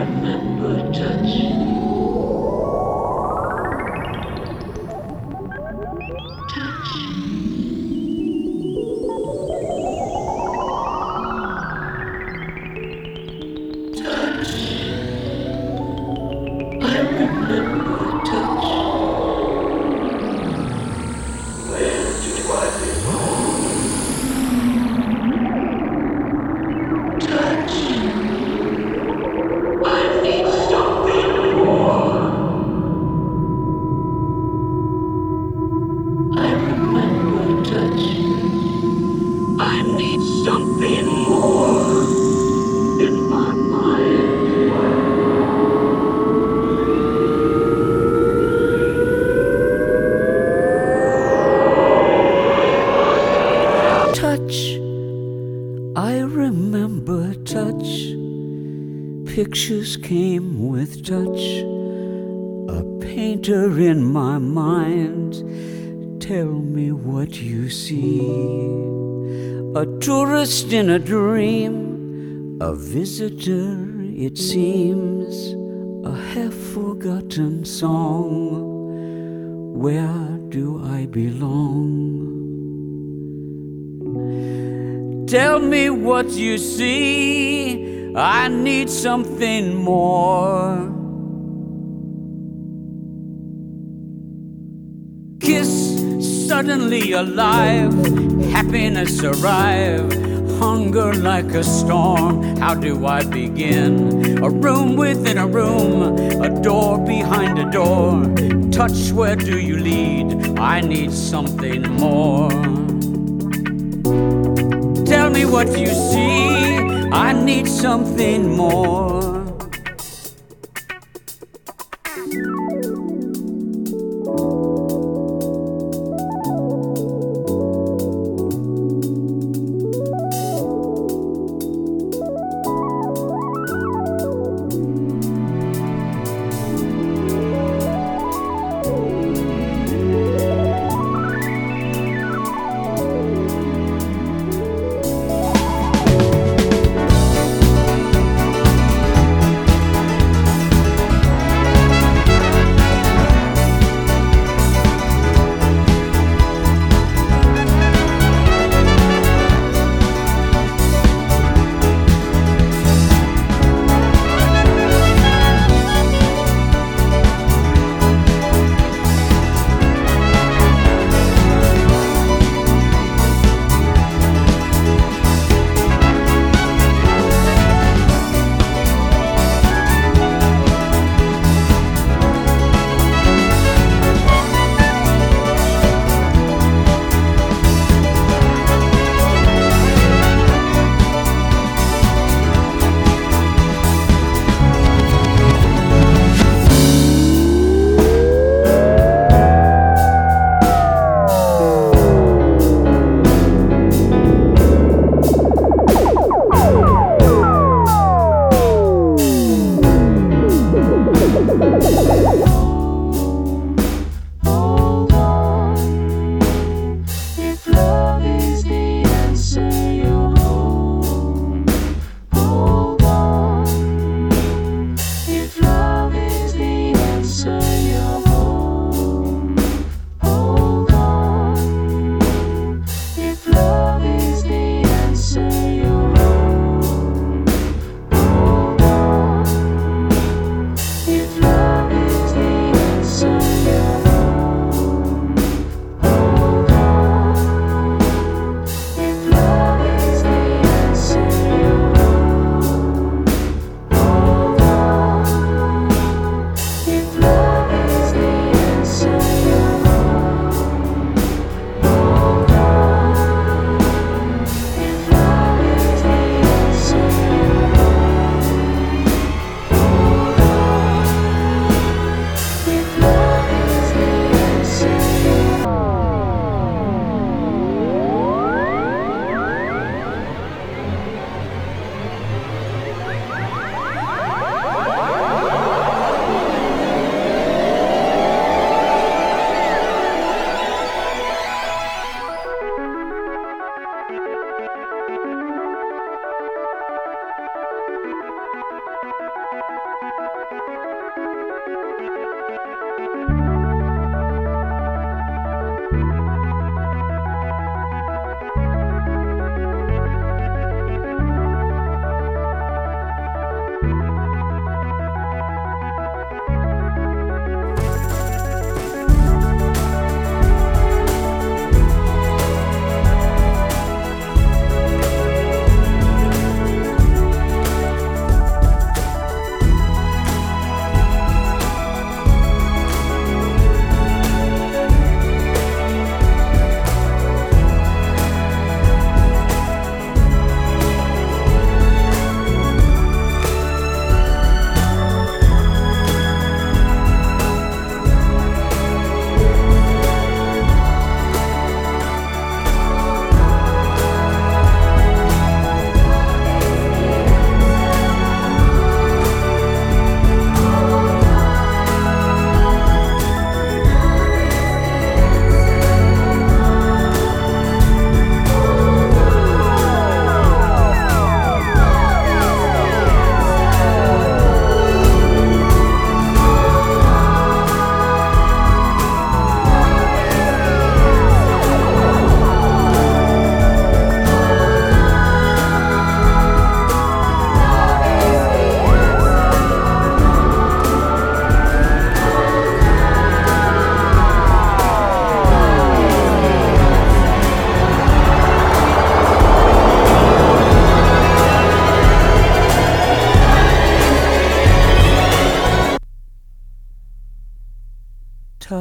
remember touch. I remember touch. Where do I belong? Touch. I need something more. I remember touch. I need something more in my mind. Touch, I remember touch. Pictures came with touch. A painter in my mind. Tell me what you see. A tourist in a dream. A visitor, it seems. A half-forgotten song. Where do I belong? Tell me what you see. I need something more. Kiss, suddenly alive. Happiness arrive. Hunger like a storm. How do I begin? A room within a room. A door behind a door. Touch, where do you lead? I need something more. Tell me what you see. I need something more.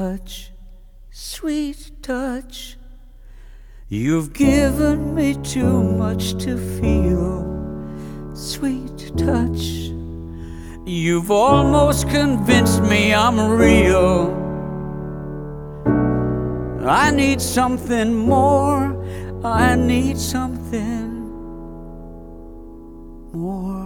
touch, sweet touch. You've given me too much to feel, sweet touch. You've almost convinced me I'm real. I need something more, I need something more.